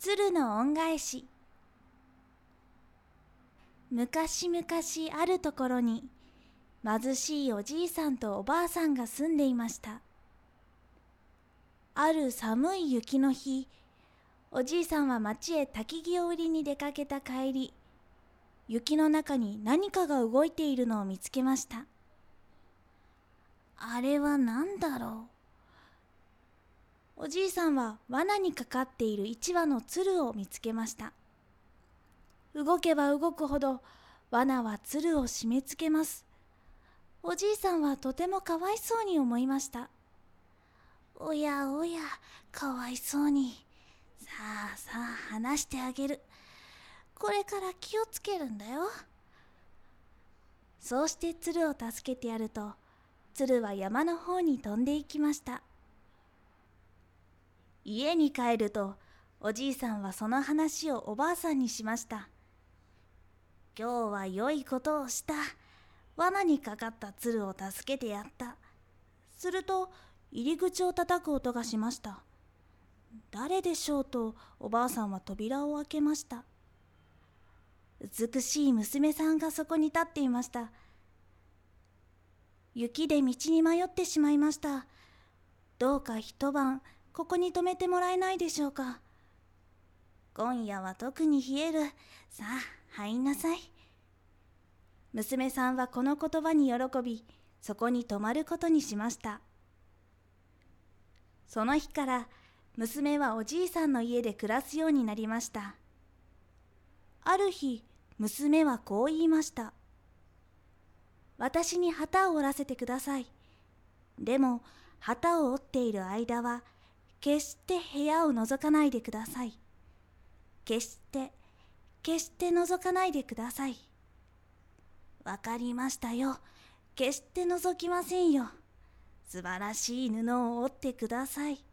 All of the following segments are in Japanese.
鶴の恩返し。昔々あるところに貧しいおじいさんとおばあさんが住んでいました。ある寒い雪の日、おじいさんは町へ焚き木を売りに出かけた帰り、雪の中に何かが動いているのを見つけました。あれは何だろう。おじいさんは罠にかかっている一羽の鶴を見つけました。動けば動くほど罠は鶴を締め付けます。おじいさんはとてもかわいそうに思いました。おやおや、かわいそうに。さあさあ離してあげる。これから気をつけるんだよ。そうして鶴を助けてやると、鶴は山の方に飛んでいきました。家に帰ると、おじいさんはその話をおばあさんにしました。今日は良いことをした。罠にかかった鶴を助けてやった。すると、入り口を叩く音がしました。誰でしょうとおばあさんは扉を開けました。美しい娘さんがそこに立っていました。雪で道に迷ってしまいました。どうか一晩ここに泊めてもらえないでしょうか。今夜は特に冷える。さあ入んなさい。娘さんはこの言葉に喜び、そこに泊まることにしました。その日から娘はおじいさんの家で暮らすようになりました。ある日、娘はこう言いました。私に旗を折らせてください。でも、旗を折っている間は、決して部屋を覗かないでください。決して覗かないでください。わかりましたよ。決して覗きませんよ。素晴らしい布を折ってください。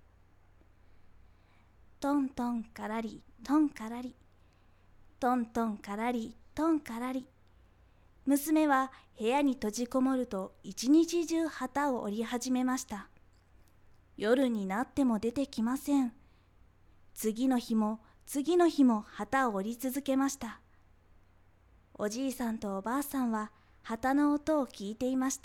トントンからり、トンからり。トントンからり、トンからり。娘は部屋に閉じこもると一日中旗を折り始めました。夜になっても出てきません。次の日も旗を折り続けました。おじいさんとおばあさんは旗の音を聞いていました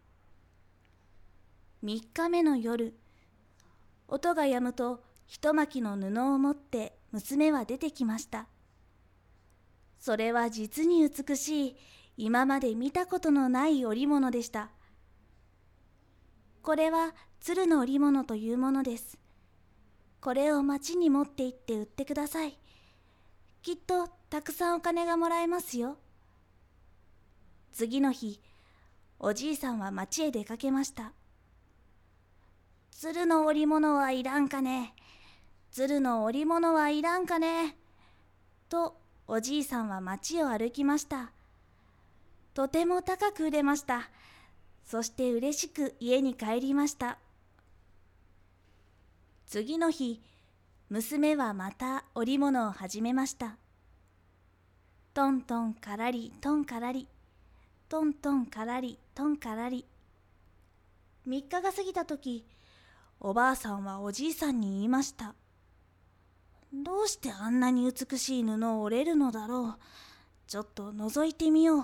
。3日目の夜、音が止むと一巻きの布を持って娘は出てきました。それは実に美しい、今まで見たことのない織物でした。これは鶴の織物というものです。これを町に持って行って売ってください。きっとたくさんお金がもらえますよ。次の日、おじいさんは町へ出かけました。鶴の織物はいらんかね。鶴の織物はいらんかね。と、おじいさんは町を歩きました。とても高く売れました。そして嬉しく家に帰りました。次の日、娘はまた織物を始めました。トントンからり、トンからり。トントンからり、トンからり。3日が過ぎたとき、おばあさんはおじいさんに言いました。どうしてあんなに美しい布を織れるのだろう。ちょっと覗いてみよう。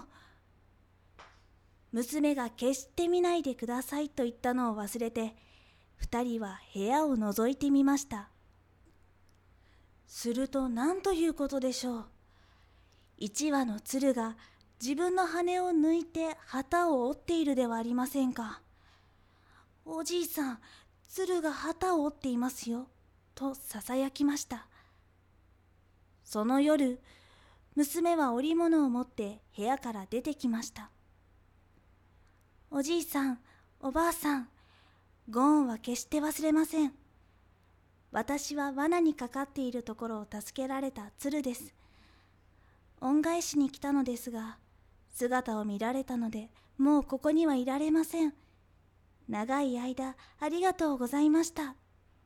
娘が決して見ないでくださいと言ったのを忘れて、2人は部屋を覗いてみました。すると何ということでしょう。一羽の鶴が自分の羽を抜いて旗を折っているではありませんか。おじいさん、鶴が旗を折っていますよ、とささやきました。その夜、娘は織物を持って部屋から出てきました。おじいさん、おばあさん、ご恩は決して忘れません。私は罠にかかっているところを助けられた鶴です。恩返しに来たのですが、姿を見られたので、もうここにはいられません。長い間ありがとうございました。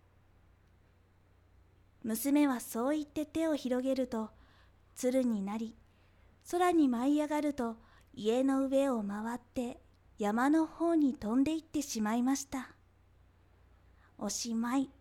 娘はそう言って手を広げると、鶴になり、空に舞い上がると家の上を回って山の方に飛んでいってしまいました。おしまい。